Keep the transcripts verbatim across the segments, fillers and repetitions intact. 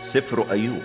سفر أيوب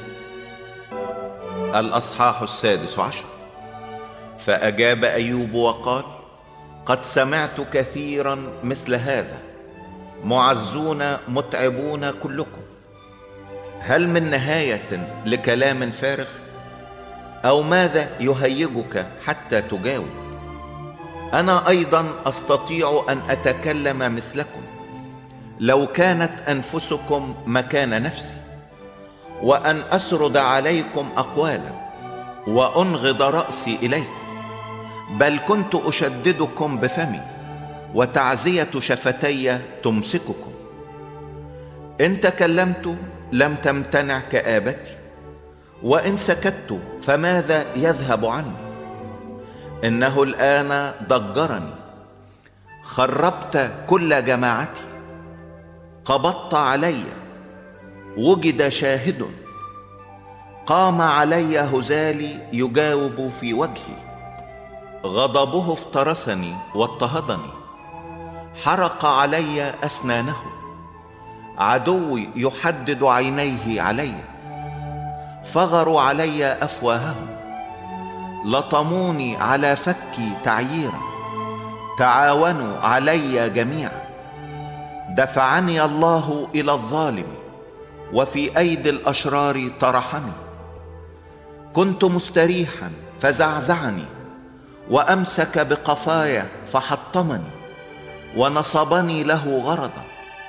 الأصحاح السادس عشر. فأجاب أيوب وقال: قد سمعت كثيرا مثل هذا، معزون متعبون كلكم. هل من نهاية لكلام فارغ؟ أو ماذا يهيجك حتى تجاوب؟ أنا أيضا أستطيع أن أتكلم مثلكم لو كانت أنفسكم مكان نفسي، وأن أسرد عليكم أقوالا وأنغض رأسي إليكم، بل كنت أشددكم بفمي، وتعزية شفتي تمسككم. إن تكلمت لم تمتنع كآبتي، وإن سكت فماذا يذهب عني؟ إنه الآن ضجرني، خربت كل جماعتي، قبضت علي، وجد شاهد، قام علي هزالي يجاوب في وجهي، غضبه افترسني واضطهدني، حرق علي أسنانه، عدوي يحدد عينيه علي، فغروا علي أفواههم، لطموني على فكي تعييرا، تعاونوا علي جميعا. دفعني الله إلى الظالم، وفي أيدي الأشرار طرحني. كنت مستريحا فزعزعني، وأمسك بقفاي فحطمني، ونصبني له غرضا.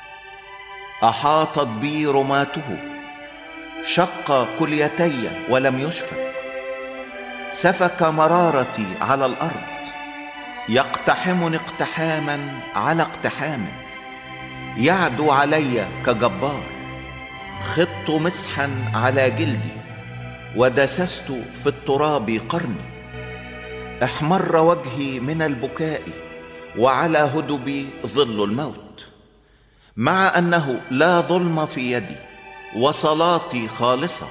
أحاطت بي رماته، شق كليتي ولم يشفق، سفك مرارتي على الأرض، يقتحمني اقتحاما على اقتحام، يعدو علي كجبار. خضت مسحا على جلدي، ودسست في التراب قرني. احمر وجهي من البكاء، وعلى هدبي ظل الموت، مع أنه لا ظلم في يدي، وصلاتي خالصة.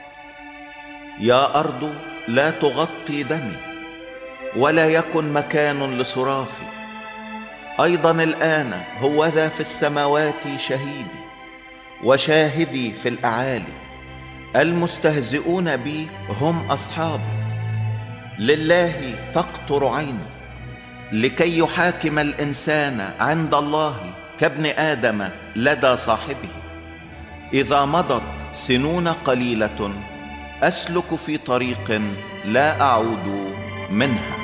يا أرض لا تغطي دمي، ولا يكن مكان لصراخي. أيضا الآن هوذا في السماوات شهيدي، وشاهدي في الأعالي. المستهزئون بي هم أصحابي، لله تقطر عيني، لكي يحاكم الإنسان عند الله كابن آدم لدى صاحبه. إذا مضت سنون قليلة أسلك في طريق لا أعود منها.